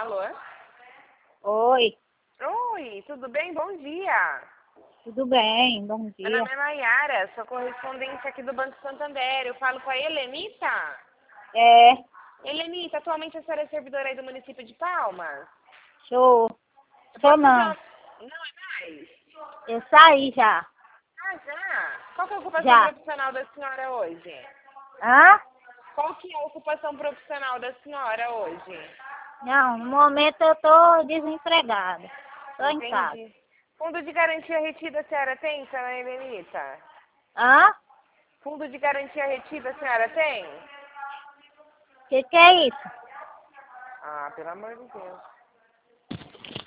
Alô? Oi, Oi, tudo bem? Bom dia. tudo bem? Bom Meu dia. nome é Nayara, sou correspondente aqui do Banco Santander. Eu falo com a Helenita. É, Helenita, atualmente a senhora é servidora aí do município de Palmas? sou. Eu Sou posso fazer não. uma... Não é mais? Eu saí já. Ah, já? Qual que é a ocupação Já. profissional da senhora hoje? Hã? Qual que é a ocupação profissional da senhora hoje? Não, no momento eu tô desempregada. Tô em casa. Entendi. Fundo de garantia retida a senhora tem, senhora Helenita? Hã? Fundo de garantia retida a senhora tem? Que é isso? Ah, pelo amor de Deus.